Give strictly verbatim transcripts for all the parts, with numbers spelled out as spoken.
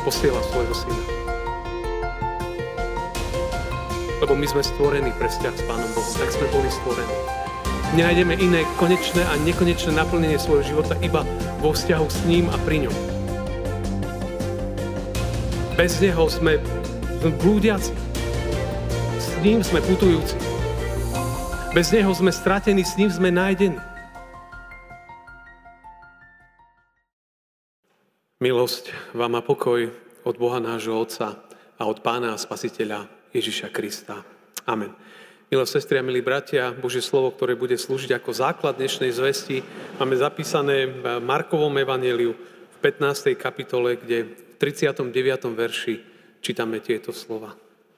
posiela svojho syna. Lebo my sme stvorení pre vzťah s Pánom Bohom. Tak sme boli stvorení. Nenájdeme iné konečné a nekonečné naplnenie svojho života iba vo vzťahu s ním a pri ňom. Bez neho sme blúdiaci. S ním sme putujúci. Bez neho sme stratení, s ním sme nájdení. Milosť vám a pokoj od Boha nášho Otca a od Pána a Spasiteľa Ježiša Krista. Amen. Milé sestry a milí bratia, Božie slovo, ktoré bude slúžiť ako základ dnešnej zvesti, máme zapísané v Markovom evanjeliu v pätnástej kapitole, kde v tridsiatom deviatom verši čítame tieto slova.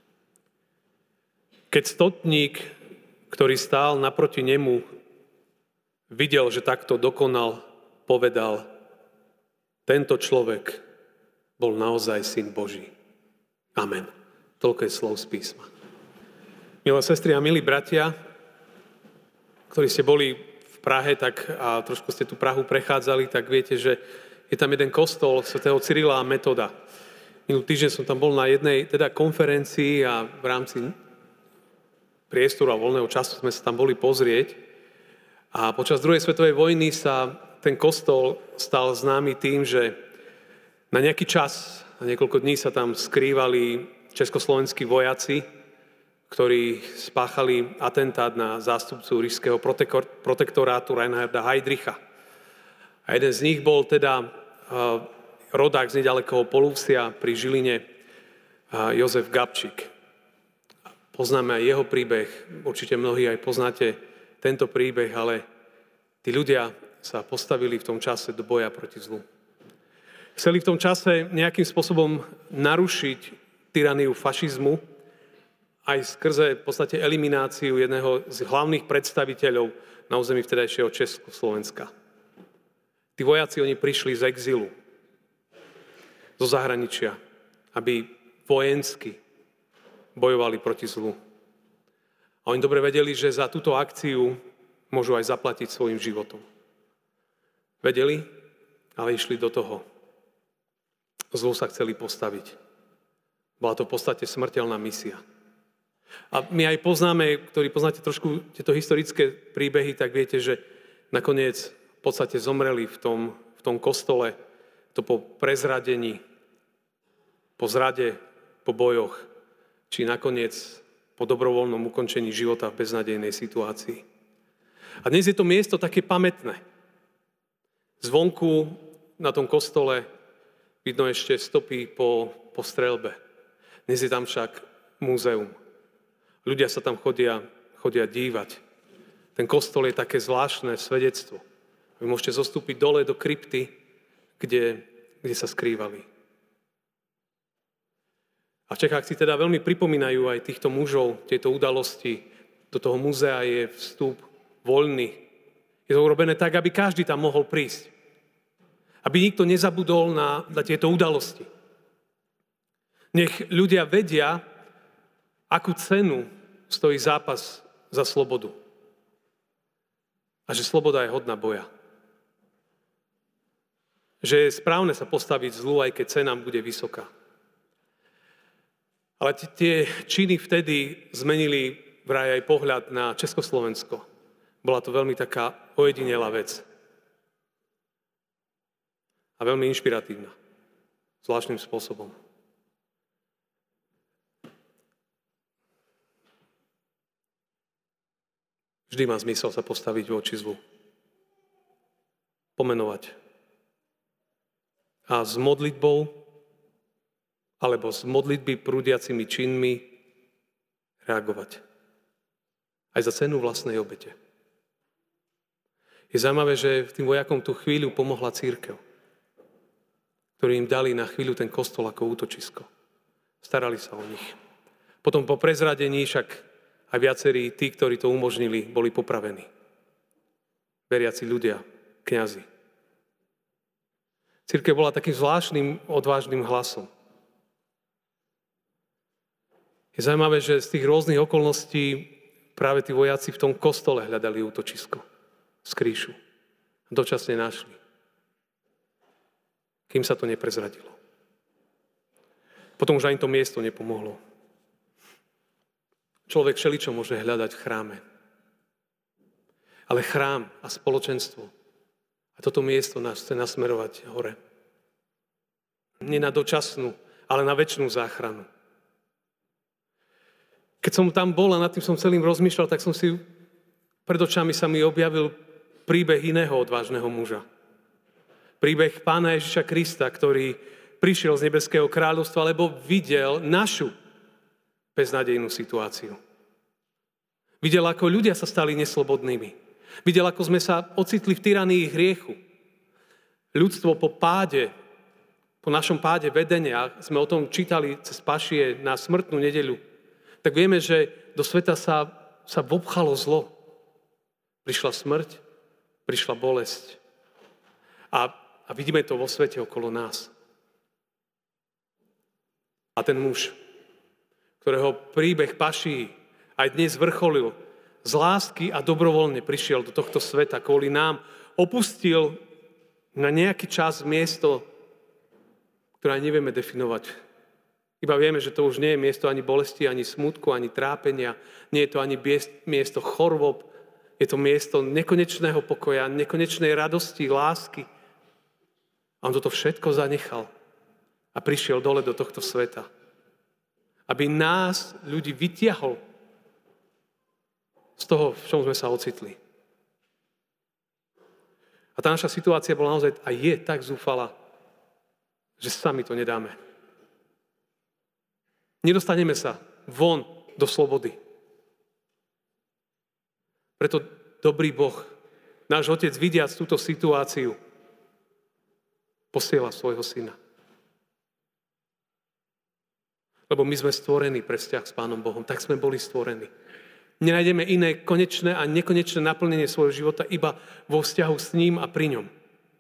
Keď stotník, ktorý stál naproti nemu, videl, že takto dokonal, povedal: tento človek bol naozaj Syn Boží. Amen. Toľko je slov z písma. Milé sestry a milí bratia, ktorí ste boli v Prahe tak, a trošku ste tú Prahu prechádzali, tak viete, že je tam jeden kostol svätého Cyrila a Metoda. Minulý týždeň som tam bol na jednej teda konferencii a v rámci priestoru a voľného času sme sa tam boli pozrieť. A počas druhej svetovej vojny sa ten kostol stal známy tým, že na nejaký čas, na niekoľko dní sa tam skrývali československí vojaci, ktorí spáchali atentát na zástupcu ríšskeho protektorátu Reinharda Heydricha. A jeden z nich bol teda uh, rodák z nedalekého Polúcia pri Žiline, uh, Jozef Gabčík. Poznáme aj jeho príbeh, určite mnohí aj poznáte tento príbeh, ale tí ľudia sa postavili v tom čase do boja proti zlu. Chceli v tom čase nejakým spôsobom narušiť tyraniu fašizmu, aj skrze v podstate elimináciu jedného z hlavných predstaviteľov na území vtedajšieho Československa. Tí vojaci, oni prišli z exilu, zo zahraničia, aby vojensky bojovali proti zlu. A oni dobre vedeli, že za túto akciu môžu aj zaplatiť svojim životom. Vedeli, ale išli do toho. Zlu sa chceli postaviť. Bola to v podstate smrteľná misia. A my aj poznáme, ktorí poznáte trošku tieto historické príbehy, tak viete, že nakoniec v podstate zomreli v tom, v tom kostole, to po prezradení, po zrade, po bojoch, či nakoniec po dobrovoľnom ukončení života v beznadejnej situácii. A dnes je to miesto také pamätné. Zvonku na tom kostole vidno ešte stopy po, po streľbe. Dnes je tam však múzeum. Ľudia sa tam chodia, chodia dívať. Ten kostol je také zvláštne svedectvo. Vy môžete zostúpiť dole do krypty, kde, kde sa skrývali. A v Čechách si teda veľmi pripomínajú aj týchto mužov, tieto udalosti. Do toho múzea je vstup voľný. Je to urobené tak, aby každý tam mohol prísť. Aby nikto nezabudol na, na tieto udalosti. Nech ľudia vedia, akú cenu stojí zápas za slobodu. A že sloboda je hodná boja. Že je správne sa postaviť zlu, aj keď cena bude vysoká. Ale tie činy vtedy zmenili vraj aj pohľad na Československo. Bola to veľmi taká ojedinelá vec. A veľmi inšpiratívna. Zvláštnym spôsobom. Vždy má zmysel sa postaviť voči zlu. Pomenovať. A s modlitbou, alebo s modlitby prúdiacimi činmi reagovať. Aj za cenu vlastnej obete. Je zaujímavé, že tým vojakom tú chvíľu pomohla cirkev, ktorí im dali na chvíľu ten kostol ako útočisko. Starali sa o nich. Potom po prezradení však a viacerí tí, ktorí to umožnili, boli popravení. Veriaci ľudia, kňazi. Cirkev bola takým zvláštnym, odvážnym hlasom. Je zaujímavé, že z tých rôznych okolností práve tí vojaci v tom kostole hľadali útočisko. Skrýšu. Dočasne našli. Kým sa to neprezradilo. Potom už ani to miesto nepomohlo. Človek všeličo môže hľadať v chráme. Ale chrám a spoločenstvo a toto miesto nás chce nasmerovať hore. Nie na dočasnú, ale na večnú záchranu. Keď som tam bol a nad tým som celým rozmýšľal, tak som si, pred očami sa mi objavil príbeh iného odvážneho muža. Príbeh Pána Ježiša Krista, ktorý prišiel z nebeského kráľovstva, lebo videl našu beznádejnú situáciu. Videl, ako ľudia sa stali neslobodnými. Videl, ako sme sa ocitli v tyranii hriechu. Ľudstvo po páde, po našom páde vedenia, sme o tom čítali cez pašie na smrtnú nedeľu, tak vieme, že do sveta sa, sa vopchalo zlo. Prišla smrť, prišla bolesť. A, a vidíme to vo svete okolo nás. A ten muž, ktorého príbeh paší aj dnes vrcholil, z lásky a dobrovoľne prišiel do tohto sveta kvôli nám, opustil na nejaký čas miesto, ktoré nevieme definovať. Iba vieme, že to už nie je miesto ani bolesti, ani smútku, ani trápenia. Nie je to ani miesto chorôb. Je to miesto nekonečného pokoja, nekonečnej radosti, lásky. A on toto všetko zanechal a prišiel dole do tohto sveta. Aby nás, ľudí, vytiahol z toho, v čom sme sa ocitli. A tá naša situácia bola naozaj a je tak zúfalá, že sami to nedáme. Nedostaneme sa von do slobody. Preto dobrý Boh, náš Otec, vidiac túto situáciu, posiela svojho syna. Lebo my sme stvorení pre vzťah s Pánom Bohom. Tak sme boli stvorení. Nenájdeme iné konečné a nekonečné naplnenie svojho života iba vo vzťahu s ním a pri ňom.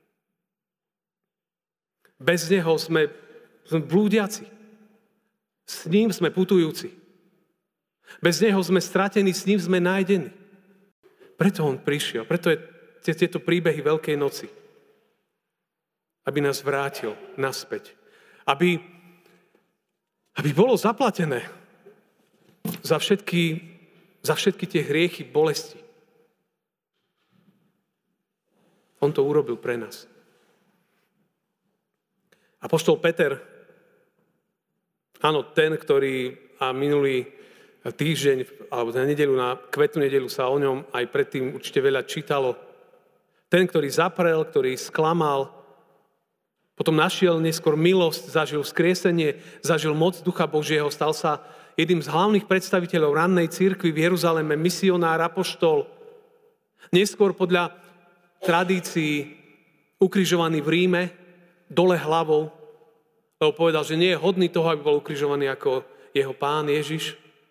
Bez neho sme, sme blúdiaci. S ním sme putujúci. Bez neho sme stratení, s ním sme nájdení. Preto on prišiel. Preto je tieto príbehy Veľkej noci. Aby nás vrátil naspäť. Aby, aby bolo zaplatené za všetky za všetky tie hriechy, bolesti. On to urobil pre nás. Apoštol Peter, áno, ten, ktorý a minulý týždeň, alebo na nedeľu, na kvetnú nedeľu sa o ňom aj predtým určite veľa čítalo. Ten, ktorý zaprel, ktorý sklamal, potom našiel neskôr milosť, zažil vzkriesenie, zažil moc Ducha Božieho, stal sa jedným z hlavných predstaviteľov rannej cirkvi v Jeruzaleme, misionár, apoštol. Neskôr podľa tradícií ukrižovaný v Ríme, dole hlavou, lebo povedal, že nie je hodný toho, aby bol ukrižovaný ako jeho Pán Ježiš.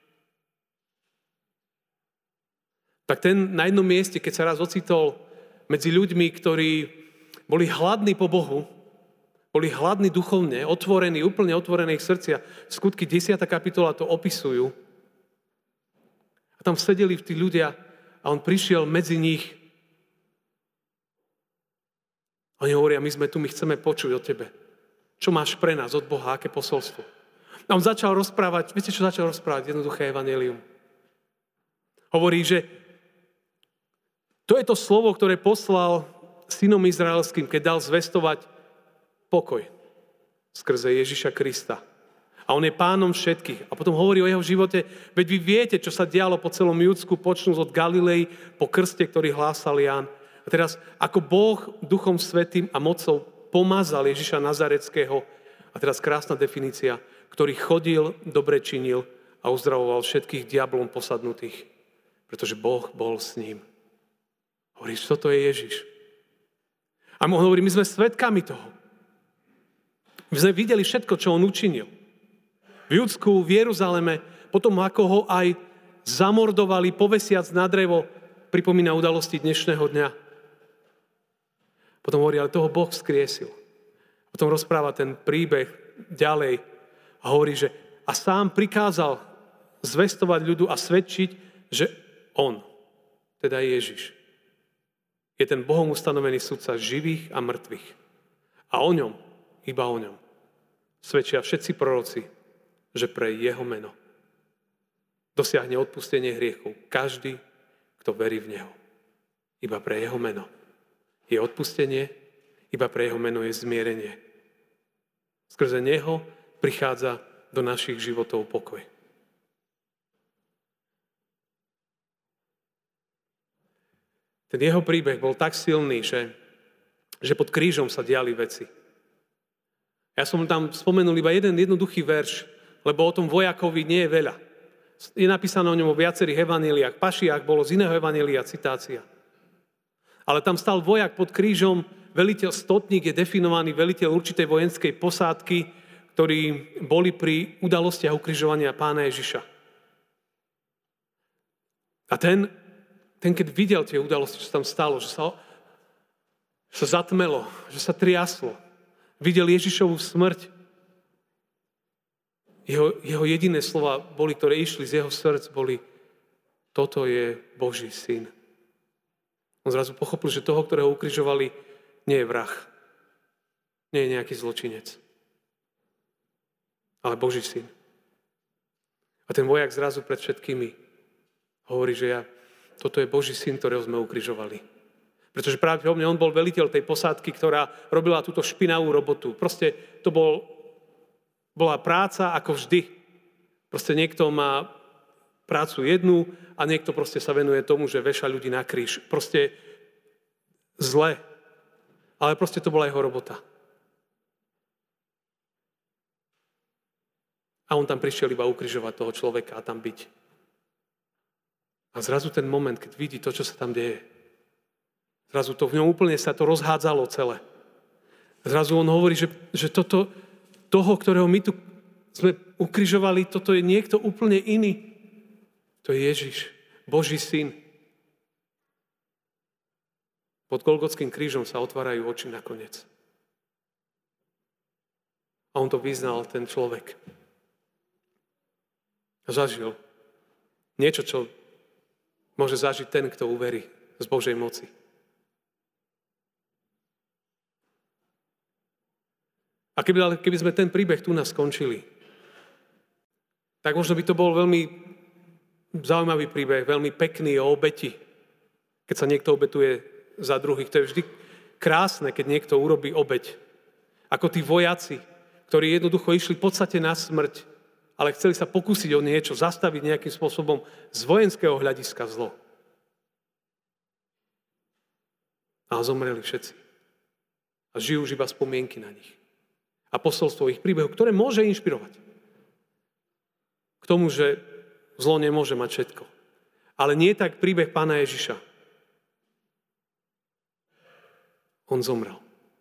Tak ten na jednom mieste, keď sa raz ocitol medzi ľuďmi, ktorí boli hladní po Bohu, boli hladní duchovne, otvorení, úplne otvorené ich srdcia. Skutky desiata kapitola to opisujú. A tam sedeli tí ľudia a on prišiel medzi nich. A oni hovoria, my sme tu, my chceme počuť o tebe. Čo máš pre nás od Boha, aké posolstvo? A on začal rozprávať, viete, čo začal rozprávať? Jednoduché evanjelium. Hovorí, že to je to slovo, ktoré poslal synom izraelským, keď dal zvestovať pokoj skrze Ježiša Krista. A on je pánom všetkých. A potom hovorí o jeho živote, veď vy viete, čo sa dialo po celom Judsku, počnúc od Galilei, po krste, ktorý hlásal Ján. A teraz, ako Boh Duchom Svätým a mocou pomazal Ježiša Nazareckého, a teraz krásna definícia, ktorý chodil, dobre činil a uzdravoval všetkých diablom posadnutých, pretože Boh bol s ním. Hovoríš, toto je Ježiš. A on hovorí, my sme svedkami toho. My sme videli všetko, čo on učinil. V Judsku, v Jeruzaleme, potom ako ho aj zamordovali, povesiac na drevo, pripomína udalosti dnešného dňa. Potom hovorí, ale toho Boh vzkriesil. Potom rozpráva ten príbeh ďalej a hovorí, že a sám prikázal zvestovať ľudu a svedčiť, že on, teda Ježiš, je ten Bohom ustanovený sudca živých a mŕtvych. A o ňom, iba o ňom, svedčia všetci proroci že pre jeho meno dosiahne odpustenie hriechov každý, kto verí v neho. Iba pre jeho meno je odpustenie, iba pre jeho meno je zmierenie. Skrze neho prichádza do našich životov pokoj. Ten jeho príbeh bol tak silný, že, že pod krížom sa diali veci. Ja som tam spomenul iba jeden jednoduchý verš, lebo o tom vojakovi nie je veľa. Je napísané o ňom o viacerých evanjeliách. Pašiach bolo z iného evanjelia citácia. Ale tam stal vojak pod krížom, veliteľ stotník je definovaný veliteľ určitej vojenskej posádky, ktorí boli pri udalostiach ukrižovania Pána Ježiša. A ten, ten keď videl tie udalosti, čo tam stalo, že sa, že sa zatmelo, že sa triaslo, videl Ježišovu smrť, jeho, jeho jediné slova boli, ktoré išli z jeho srdc, boli: toto je Boží syn. On zrazu pochopil, že toho, ktorého ukrižovali, nie je vrah. Nie je nejaký zločinec. Ale Boží syn. A ten vojak zrazu pred všetkými hovorí, že ja, toto je Boží syn, ktorého sme ukrižovali. Pretože práve mne on bol veliteľ tej posádky, ktorá robila túto špinavú robotu. Proste to bol, bola práca ako vždy. Proste niekto má prácu jednu a niekto proste sa venuje tomu, že veša ľudí na kríž. Proste zle. Ale proste to bola jeho robota. A on tam prišiel iba ukrižovať toho človeka a tam byť. A zrazu ten moment, keď vidí to, čo sa tam deje, zrazu to v ňom úplne sa to rozhádzalo celé. Zrazu on hovorí, že, že toto, toho, ktorého my tu sme ukrižovali, toto je niekto úplne iný. To je Ježiš, Boží syn. Pod Golgotským krížom sa otvárajú oči nakoniec. A on to vyznal, ten človek. A zažil niečo, čo môže zažiť ten, kto uverí z Božej moci. A keby, keby sme ten príbeh tu nás skončili, tak možno by to bol veľmi zaujímavý príbeh, veľmi pekný o obeti. Keď sa niekto obetuje za druhých, to je vždy krásne, keď niekto urobí obeť. Ako tí vojaci, ktorí jednoducho išli v podstate na smrť, ale chceli sa pokúsiť o niečo, zastaviť nejakým spôsobom z vojenského hľadiska zlo. A zomreli všetci. A žijú už iba spomienky na nich. A posolstvo ich príbehu, ktoré môže inšpirovať. K tomu, že zlo nemôže mať všetko. Ale nie tak príbeh Pána Ježiša. On zomrel.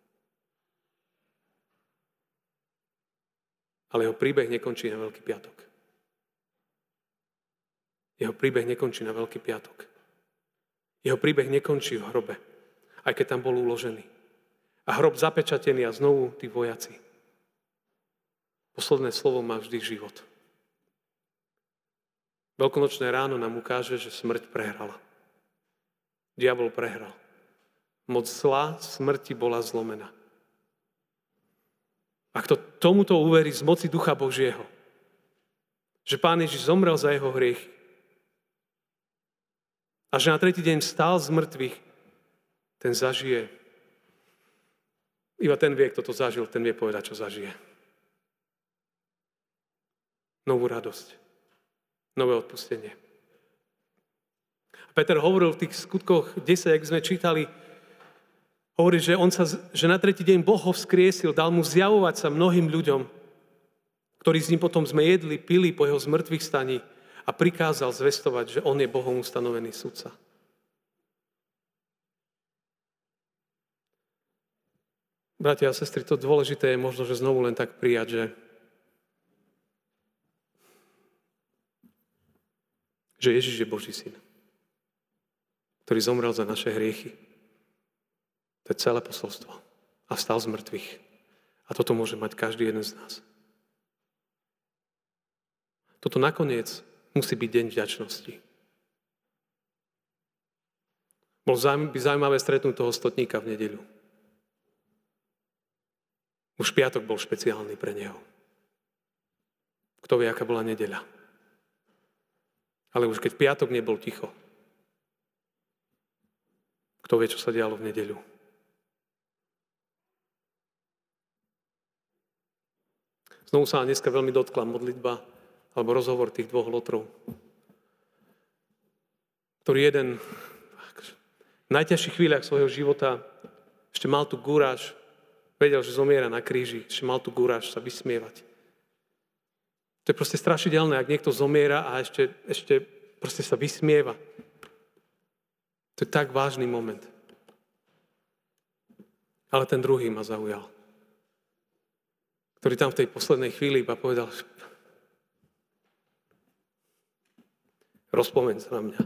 Ale jeho príbeh nekončí na Veľký piatok. Jeho príbeh nekončí na Veľký piatok. Jeho príbeh nekončí v hrobe, aj keď tam bol uložený. A hrob zapečatený a znovu tí vojaci. Posledné slovo má vždy život. Veľkonočné ráno nám ukáže, že smrť prehrala. Diabol prehral. Moc zla smrti bola zlomená. A kto tomuto uverí z moci Ducha Božieho, že Pán Ježiš zomrel za jeho hriechy a že na tretí deň vstal z mŕtvych, ten zažije. Iba ten vie, kto to zažil, ten vie povedať, čo zažije. Novú radosť. Nové odpustenie. A Peter hovoril v tých skutkoch desať, ak sme čítali, hovorí, že, on sa, že na tretí deň Boh ho vzkriesil, dal mu zjavovať sa mnohým ľuďom, ktorí s ním potom sme jedli, pili po jeho zmrtvých staní a prikázal zvestovať, že on je Bohom ustanovený sudca. Bratia a sestry, to dôležité je možno, že znovu len tak prijať, že, že Ježiš je Boží syn, ktorý zomrel za naše hriechy. To je celé posolstvo. A vstal z mŕtvych. A toto môže mať každý jeden z nás. Toto nakoniec musí byť deň vďačnosti. Bolo by zaujímavé stretnúť toho stotníka v nedeľu. Už piatok bol špeciálny pre neho. Kto vie, aká bola nedeľa. Ale už keď v piatok nebol ticho. Kto vie, čo sa dialo v nedeľu. Znovu sa dneska veľmi dotkla modlitba alebo rozhovor tých dvoch lotrov, ktorý jeden v najťažších chvíľach svojho života ešte mal tu gúráž, vedel, že zomiera na kríži, ešte mal tu gúráž sa vysmievať. To je proste strašidelné, ak niekto zomiera a ešte, ešte proste sa vysmieva. To je tak vážny moment. Ale ten druhý ma zaujal, ktorý tam v tej poslednej chvíli iba povedal, rozpomeň sa na mňa.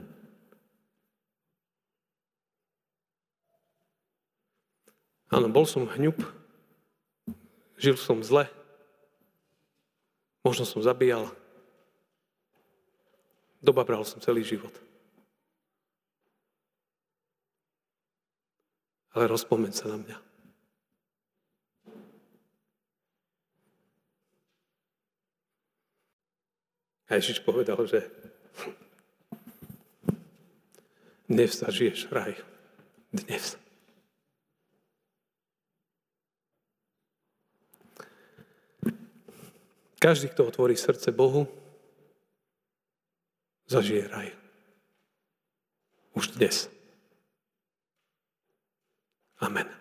Áno, bol som hňup, žil som zle, možno som zabíjal, dobabral som celý život. Ale rozpomeň sa na mňa. A Ježiš povedal, že dnes sa žiješ raj. Dnes. Každý, kto otvorí srdce Bohu, zažije raj. Už dnes. Amen.